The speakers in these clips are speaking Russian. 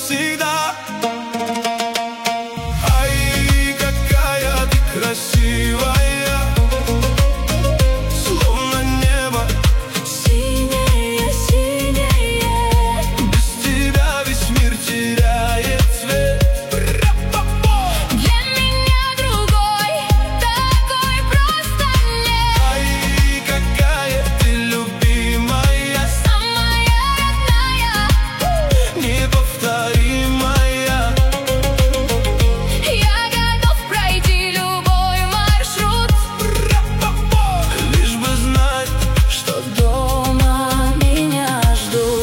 навсегда. Ай, какая ты красивая, словно небо синее, синее. без тебя весь мир теряет цвет. Для меня другой, такой просто нет. Ай, какая ты любимая, Самая родная, неповторимая. я готов пройти любой маршрут, Лишь бы знать, что дома меня ждут.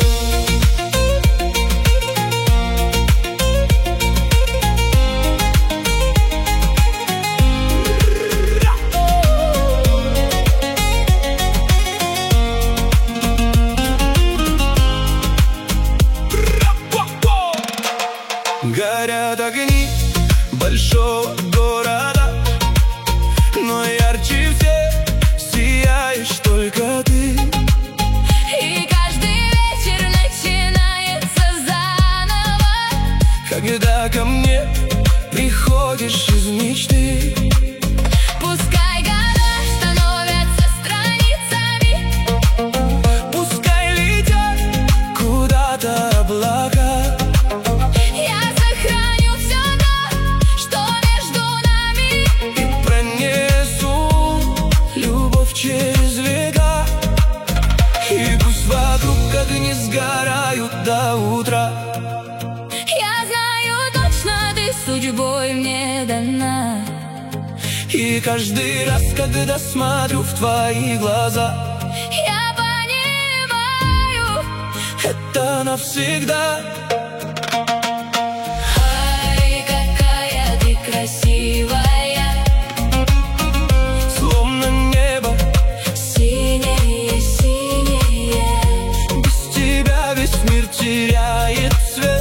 горят огни большого города, но ярче всех сияешь только ты. И каждый вечер начинается заново, Когда ко мне приходишь из мечты, пускай года становятся страницами, пускай летят куда-то облака. я сохраню все то, что между нами. И пронесу любовь через века. И пусть вокруг огни сгорают до утра. Я знаю точно, ты судьбой мне дана. И каждый раз, когда смотрю в твои глаза, Я понимаю, это навсегда. ай, какая ты красивая, Словно небо синее, синее. без тебя весь мир теряет цвет.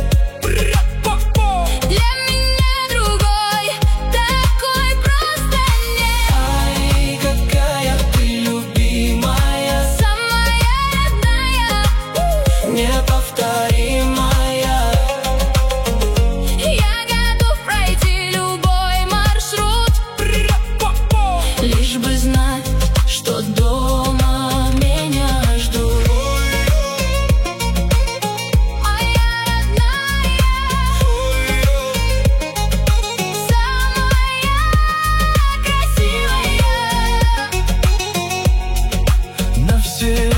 Для меня другой, такой просто нет. Ай, какая ты любимая, Самая родная, неповторимая. я готов пройти любой маршрут, лишь бы знать, что дома меня ждут. Моя родная, самая красивая. Навсегда.